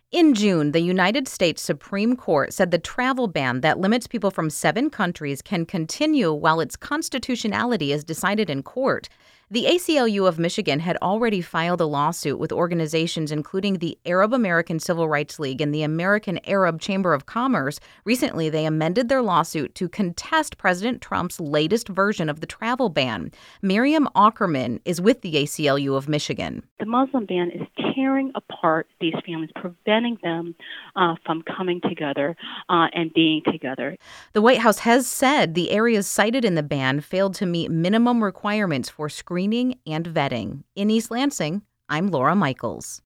In June, the United States Supreme Court said the travel ban that limits people from 7 countries can continue while its constitutionality is decided in court. The ACLU of Michigan had already filed a lawsuit with organizations including the Arab American Civil Rights League and the American Arab Chamber of Commerce. Recently, they amended their lawsuit to contest President Trump's latest version of the travel ban. Miriam Ackerman is with the ACLU of Michigan. The Muslim ban is tearing apart these families, preventing them from coming together and being together. The White House has said the areas cited in the ban failed to meet minimum requirements for screening and vetting. In East Lansing, I'm Laura Michaels.